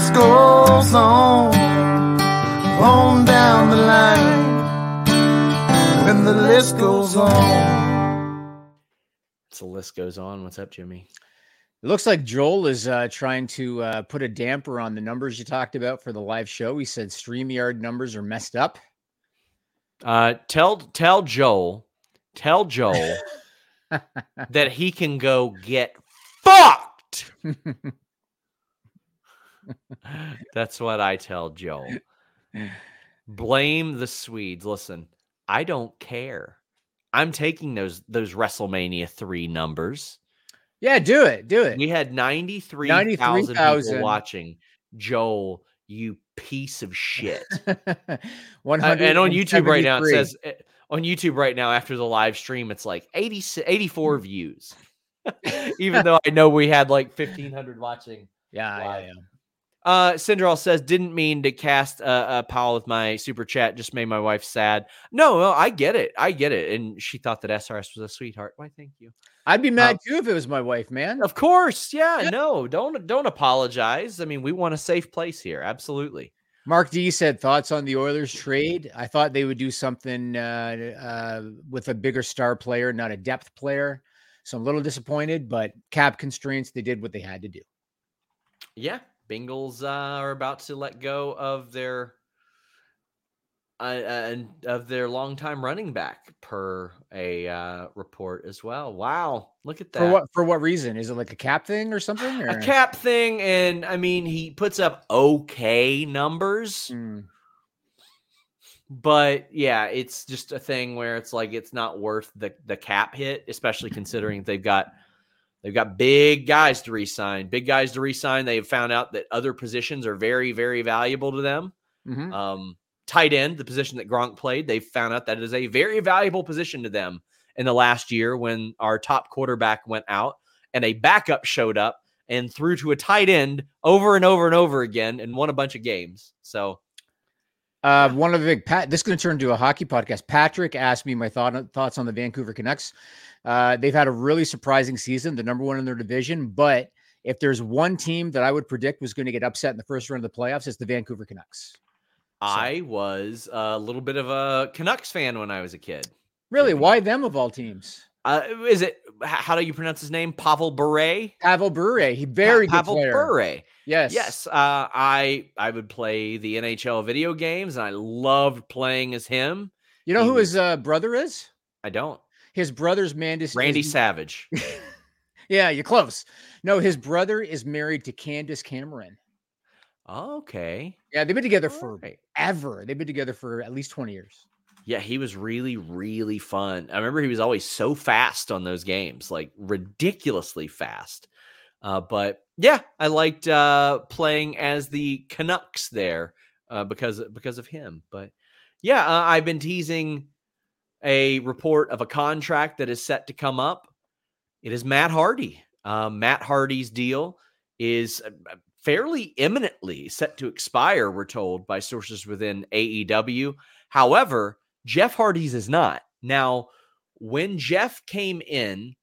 list goes on down the line, when the list goes on. So the list goes on. What's up, Jimmy? It looks like Joel is trying to put a damper on the numbers you talked about for the live show. He said StreamYard numbers are messed up. Tell Joel that he can go get fucked. That's what I tell Joel. Blame the Swedes. Listen, I don't care. I'm taking those WrestleMania 3 numbers. Yeah, do it. We had 93,000 people watching. Joel, you piece of shit. And on YouTube right now, it says, on YouTube right now, after the live stream, it's like 84 views. Even though I know we had like 1,500 watching. Yeah. Syndrol says, didn't mean to cast a pile with my super chat. Just made my wife sad. No, I get it. And she thought that SRS was a sweetheart. Why, thank you. I'd be mad too if it was my wife, man. Of course. Yeah. No, don't apologize. I mean, we want a safe place here. Absolutely. Mark D said thoughts on the Oilers trade. I thought they would do something with a bigger star player, not a depth player. So I'm a little disappointed, but cap constraints, they did what they had to do. Yeah. Bengals are about to let go of their longtime running back per a report as well. Wow, look at that. For what reason? Is it like a cap thing or something? Or? A cap thing, and I mean he puts up okay numbers, but yeah, it's just a thing where it's like it's not worth the cap hit, especially considering they've got big guys to re-sign. They've found out that other positions are very, very valuable to them. Mm-hmm. Tight end, the position that Gronk played, they found out that it is a very valuable position to them in the last year when our top quarterback went out and a backup showed up and threw to a tight end over and over and over again and won a bunch of games. So one of the this is going to turn into a hockey podcast. Patrick asked me my thoughts on the Vancouver Canucks. They've had a really surprising season, the number one in their division. But if there's one team that I would predict was going to get upset in the first round of the playoffs, it's the Vancouver Canucks. I was a little bit of a Canucks fan when I was a kid. Really? Why them of all teams? Is it, how do you pronounce his name? Pavel Bure? Pavel Bure. He very good player. Pavel Bure. Yes. I would play the NHL video games, and I loved playing as him. You know who his brother is? I don't. His brother's Randy Savage. Yeah, you're close. No, his brother is married to Candace Cameron. Okay. Yeah, they've been together forever. They've been together for at least 20 years. Yeah, he was really, really fun. I remember he was always so fast on those games, like ridiculously fast. But yeah, I liked playing as the Canucks there because of him. But yeah, I've been teasing a report of a contract that is set to come up. It is Matt Hardy. Matt Hardy's deal is fairly imminently set to expire, we're told by sources within AEW. However, Jeff Hardy's is not. Now, when Jeff came in,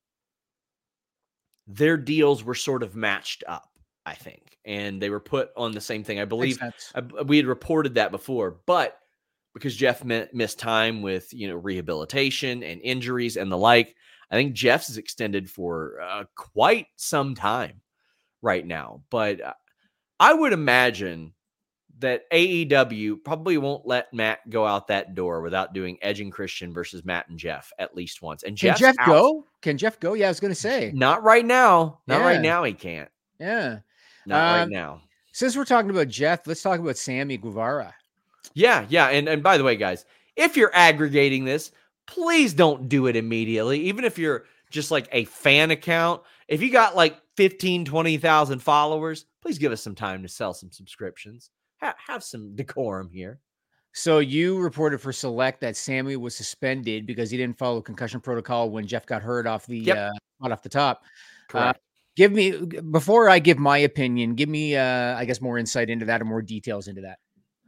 their deals were sort of matched up, I think, and they were put on the same thing. I believe we had reported that before, but because Jeff missed time with rehabilitation and injuries and the like, I think Jeff's is extended for quite some time right now. But I would imagine that AEW probably won't let Matt go out that door without doing Edge and Christian versus Matt and Jeff at least once. And Can Jeff go? Can Jeff go? Yeah, I was going to say. Not right now. Right now he can't. Yeah. Not right now. Since we're talking about Jeff, let's talk about Sammy Guevara. Yeah. And by the way, guys, if you're aggregating this, please don't do it immediately. Even if you're just like a fan account, if you got like 15, 20,000 followers, please give us some time to sell some subscriptions. Have some decorum here. So you reported for Select that Sammy was suspended because he didn't follow concussion protocol when Jeff got hurt off the off the top. Correct. Give me, before I give my opinion, give me I guess more insight into that or more details into that.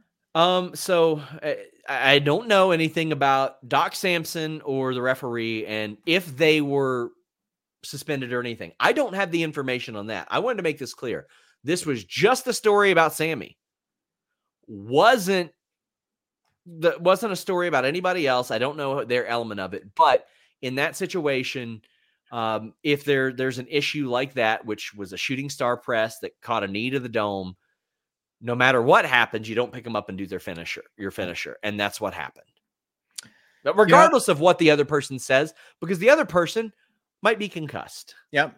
So I don't know anything about Doc Samson or the referee and if they were suspended or anything. I don't have the information on that. I wanted to make this clear. This was just a story about Sammy. Wasn't a story about anybody else. I don't know their element of it, but in that situation, if there's an issue like that, which was a shooting star press that caught a knee to the dome, no matter what happens, you don't pick them up and do your finisher. And that's what happened. But regardless of what the other person says, because the other person might be concussed. Yep.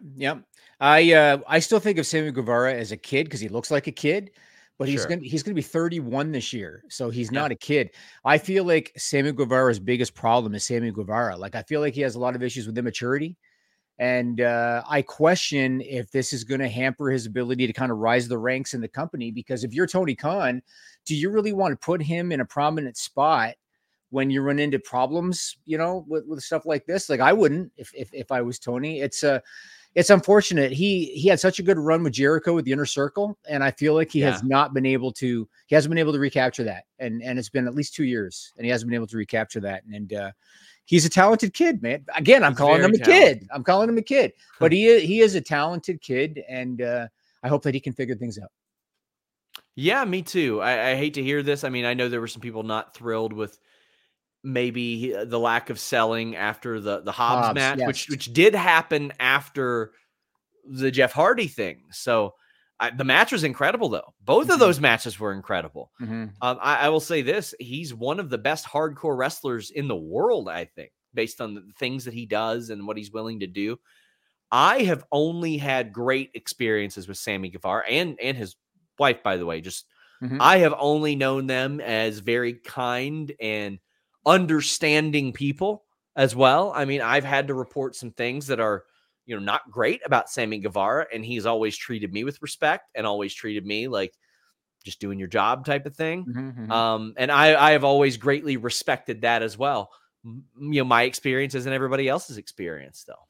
I still think of Sammy Guevara as a kid because he looks like a kid, but he's gonna be 31 this year, so he's not a kid. I feel like Sammy Guevara's biggest problem is Sammy Guevara. Like, I feel like he has a lot of issues with immaturity, and I question if this is going to hamper his ability to kind of rise the ranks in the company. Because if you're Tony Khan, do you really want to put him in a prominent spot when you run into problems, with stuff like this? Like, I wouldn't if I was Tony. It's unfortunate. He had such a good run with Jericho with the Inner Circle, and I feel like he hasn't been able to recapture that. And it's been at least 2 years, and he hasn't been able to recapture that. And he's a talented kid, man. Again, I'm calling him a kid, but he is a talented kid, and I hope that he can figure things out. Yeah, me too. I hate to hear this. I mean, I know there were some people not thrilled with maybe the lack of selling after the Hobbs match, yes, which did happen after the Jeff Hardy thing. So the match was incredible, though. Both of those matches were incredible. I will say this: he's one of the best hardcore wrestlers in the world, I think, based on the things that he does and what he's willing to do. I have only had great experiences with Sammy Guevara and his wife, by the way. I have only known them as very kind and understanding people as well. I mean, I've had to report some things that are, not great about Sammy Guevara, and he's always treated me with respect and always treated me like just doing your job type of thing. And I have always greatly respected that as well. My experience isn't everybody else's experience, though.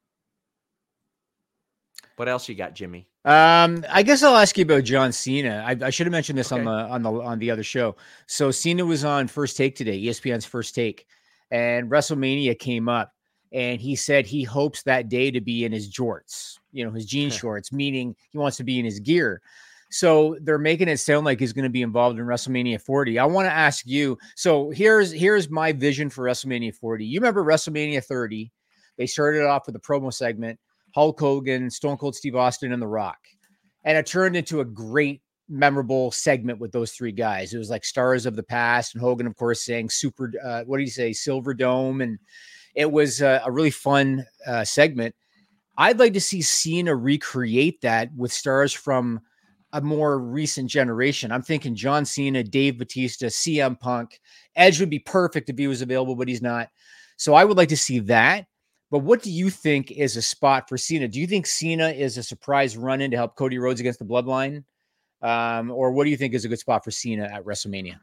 What else you got, Jimmy? I guess I'll ask you about John Cena. I should have mentioned this on the other show. So Cena was on First Take today, ESPN's First Take, and WrestleMania came up, and he said he hopes that day to be in his jorts, his jean shorts, meaning he wants to be in his gear. So they're making it sound like he's going to be involved in WrestleMania 40. I want to ask you. So here's my vision for WrestleMania 40. You remember WrestleMania 30? They started off with a promo segment. Hulk Hogan, Stone Cold Steve Austin, and The Rock. And it turned into a great, memorable segment with those three guys. It was like stars of the past. And Hogan, of course, saying Silver Dome. And it was a really fun segment. I'd like to see Cena recreate that with stars from a more recent generation. I'm thinking John Cena, Dave Bautista, CM Punk. Edge would be perfect if he was available, but he's not. So I would like to see that. But what do you think is a spot for Cena? Do you think Cena is a surprise run-in to help Cody Rhodes against the Bloodline? Or what do you think is a good spot for Cena at WrestleMania?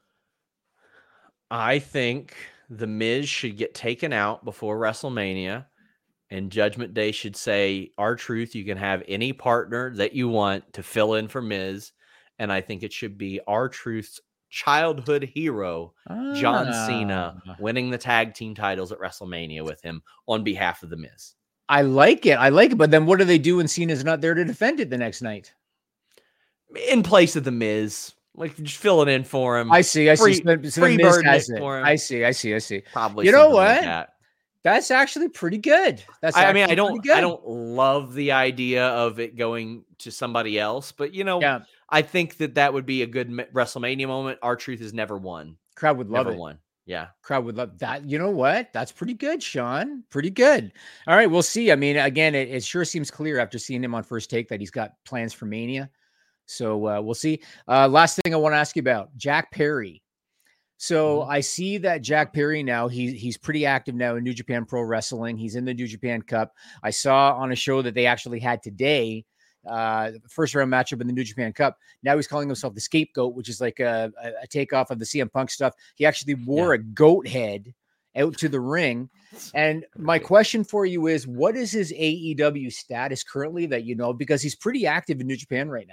I think The Miz should get taken out before WrestleMania, and Judgment Day should say, R-Truth, you can have any partner that you want to fill in for Miz. And I think it should be R-Truth's childhood hero, John Cena, winning the tag team titles at WrestleMania with him on behalf of The Miz. I like it. But then what do they do when Cena's not there to defend it the next night? In place of The Miz, like just fill it in for him. I see. Free burden it for him. I see. Probably. You know what? Like that. That's actually pretty good. I don't love the idea of it going to somebody else, but I think that would be a good WrestleMania moment. R-Truth has never won. Crowd would love it. Won. Yeah. Crowd would love that. You know what? That's pretty good, Sean. Pretty good. All right. We'll see. I mean, again, it sure seems clear after seeing him on First Take that he's got plans for Mania. So we'll see. Last thing I want to ask you about, Jack Perry. So I see that Jack Perry now, he's pretty active now in New Japan Pro Wrestling. He's in the New Japan Cup. I saw on a show that they actually had today, the first round matchup in the New Japan Cup. Now he's calling himself the Scapegoat, which is like a takeoff of the CM Punk stuff. He actually wore a goat head out to the ring. And my question for you is, what is his AEW status currently that you know? Because he's pretty active in New Japan right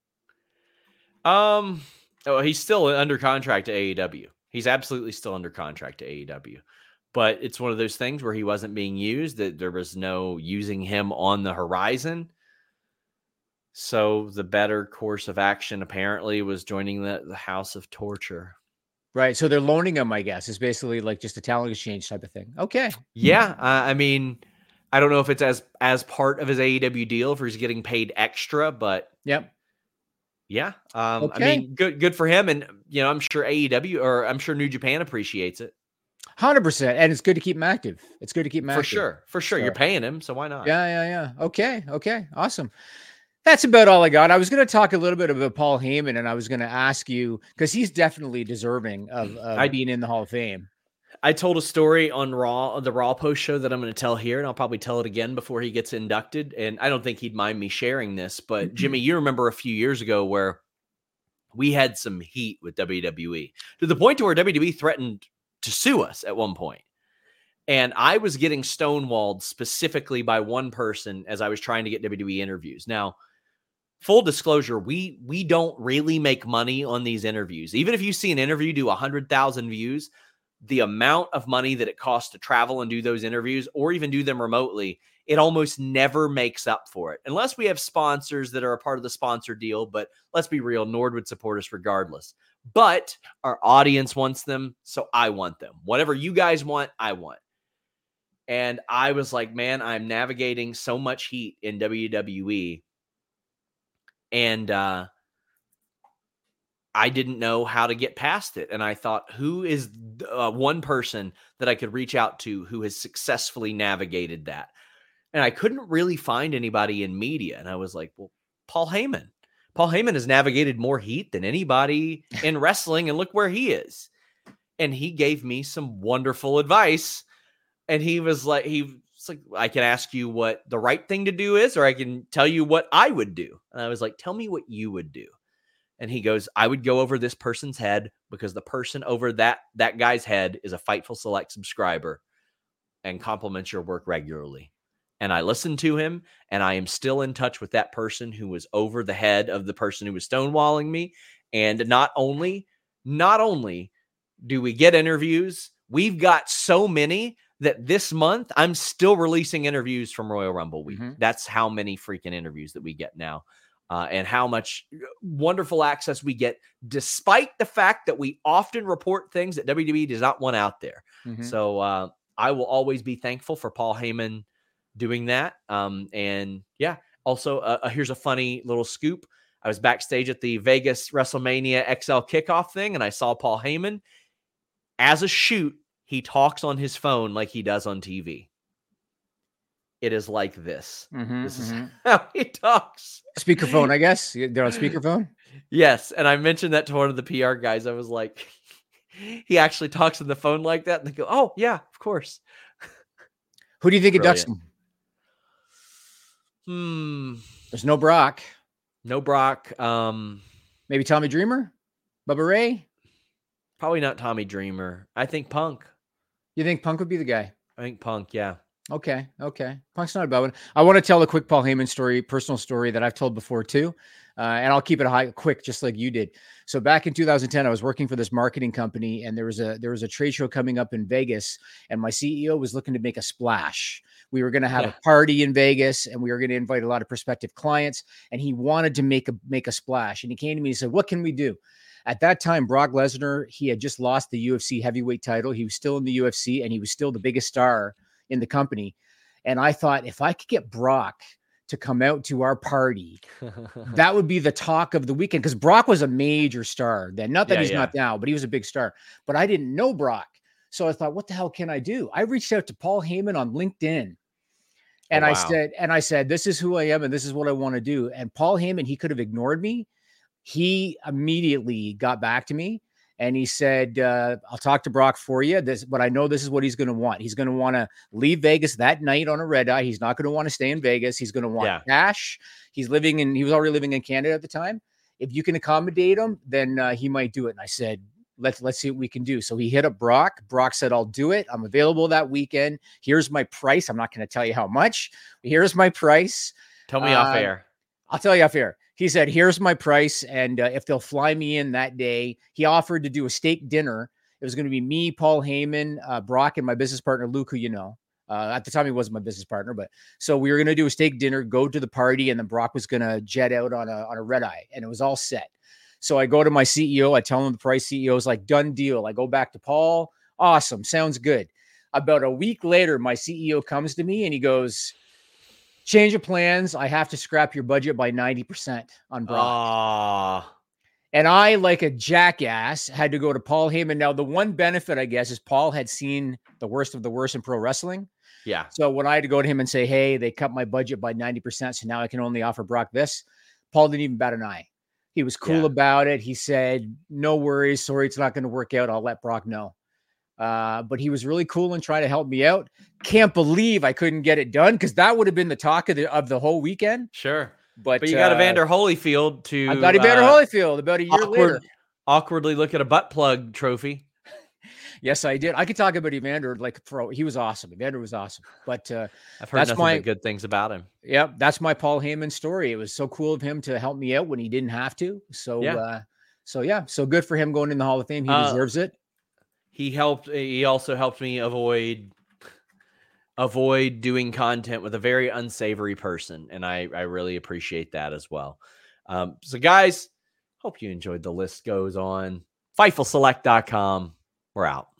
now. He's still under contract to AEW. He's absolutely still under contract to AEW. But it's one of those things where he wasn't being used, that there was no using him on the horizon. So the better course of action apparently was joining the House of Torture. Right. So they're loaning him, I guess. It's basically like just a talent exchange type of thing. Okay. Yeah. I mean, I don't know if it's as part of his AEW deal, if he's getting paid extra, but Yep. yeah. Okay. I mean, good for him. And, I'm sure AEW, or I'm sure New Japan appreciates it. 100%. And it's good to keep him active. It's good to keep him active. For sure. So, you're paying him, so why not? Yeah. Okay. Awesome. That's about all I got. I was going to talk a little bit about Paul Heyman, and I was going to ask you, because he's definitely deserving of being in the Hall of Fame. I told a story on the Raw post show that I'm going to tell here, and I'll probably tell it again before he gets inducted. And I don't think he'd mind me sharing this, but Jimmy, you remember a few years ago where we had some heat with WWE to the point to where WWE threatened to sue us at one point. And I was getting stonewalled specifically by one person as I was trying to get WWE interviews. Now, full disclosure, we don't really make money on these interviews. Even if you see an interview do 100,000 views, the amount of money that it costs to travel and do those interviews or even do them remotely, it almost never makes up for it. Unless we have sponsors that are a part of the sponsor deal. But let's be real, Nord would support us regardless. But our audience wants them, so I want them. Whatever you guys want, I want. And I was like, man, I'm navigating so much heat in WWE. And I didn't know how to get past it. And I thought, who is one person that I could reach out to who has successfully navigated that? And I couldn't really find anybody in media. And I was like, well, Paul Heyman. Paul Heyman has navigated more heat than anybody in wrestling. And look where he is. And he gave me some wonderful advice. And he was like, I can ask you what the right thing to do is, or I can tell you what I would do. And I was like, tell me what you would do. And he goes, I would go over this person's head because the person over that guy's head is a Fightful Select subscriber and compliments your work regularly. And I listened to him, and I am still in touch with that person who was over the head of the person who was stonewalling me. And not only do we get interviews, we've got so many that this month I'm still releasing interviews from Royal Rumble week. Mm-hmm. That's how many freaking interviews that we get now. And how much wonderful access we get, despite the fact that we often report things that WWE does not want out there. Mm-hmm. So I will always be thankful for Paul Heyman doing that. And yeah, also here's a funny little scoop. I was backstage at the Vegas WrestleMania XL kickoff thing, and I saw Paul Heyman. As a shoot, he talks on his phone like he does on TV. It is like this. Mm-hmm, this is how he talks. Speakerphone, I guess. They're on speakerphone? Yes. And I mentioned that to one of the PR guys. I was like, he actually talks on the phone like that. And they go, oh, yeah, of course. Who do you think inducts him? There's no Brock. No Brock. Maybe Tommy Dreamer? Bubba Ray? Probably not Tommy Dreamer. I think Punk. You think Punk would be the guy? I think Punk, yeah. Okay. Punk's not a bad one. I want to tell a quick Paul Heyman story, personal story that I've told before too. And I'll keep it quick, just like you did. So back in 2010, I was working for this marketing company, and there was a trade show coming up in Vegas, and my CEO was looking to make a splash. We were going to have a party in Vegas, and we were going to invite a lot of prospective clients, and he wanted to make a splash. And he came to me and said, what can we do? At that time, Brock Lesnar, he had just lost the UFC heavyweight title. He was still in the UFC, and he was still the biggest star in the company. And I thought, if I could get Brock to come out to our party, that would be the talk of the weekend. Because Brock was a major star then. Not that he's not now, but he was a big star. But I didn't know Brock. So I thought, what the hell can I do? I reached out to Paul Heyman on LinkedIn. And I said, this is who I am and this is what I want to do. And Paul Heyman, he could have ignored me. He immediately got back to me. And he said, I'll talk to Brock for you. But I know this is what he's going to want. He's going to want to leave Vegas that night on a red eye. He's not going to want to stay in Vegas. He's going to want cash. He was already living in Canada at the time. If you can accommodate him, then he might do it. And I said, let's see what we can do. So he hit up Brock. Brock said, I'll do it. I'm available that weekend. Here's my price. I'm not going to tell you how much. Here's my price. Tell me off air. I'll tell you off air. He said, here's my price. And if they'll fly me in that day, he offered to do a steak dinner. It was going to be me, Paul Heyman, Brock, and my business partner, Luke, who you know. At the time, he wasn't my business partner, but so we were going to do a steak dinner, go to the party, and then Brock was going to jet out on a red eye, and it was all set. So I go to my CEO, I tell him the price. CEO's like, done deal. I go back to Paul. Awesome. Sounds good. About a week later, my CEO comes to me and he goes, change of plans. I have to scrap your budget by 90% on Brock. And I, like a jackass, had to go to Paul Heyman. Now, the one benefit, I guess, is Paul had seen the worst of the worst in pro wrestling. Yeah. So when I had to go to him and say, hey, they cut my budget by 90%, so now I can only offer Brock this, Paul didn't even bat an eye. He was cool about it. He said, no worries. Sorry, it's not going to work out. I'll let Brock know. But he was really cool and tried to help me out. Can't believe I couldn't get it done, because that would have been the talk of the whole weekend. Sure. But you got Evander Holyfield to... I got Evander Holyfield about a year later. Awkwardly look at a butt plug trophy. Yes, I did. I could talk about Evander he was awesome. Evander was awesome. But I've heard nothing but good things about him. Yeah, that's my Paul Heyman story. It was so cool of him to help me out when he didn't have to. So so good for him going in the Hall of Fame. He deserves it. He also helped me avoid doing content with a very unsavory person, and I really appreciate that as well. So guys, hope you enjoyed The List Goes On. FightfulSelect.com. We're out.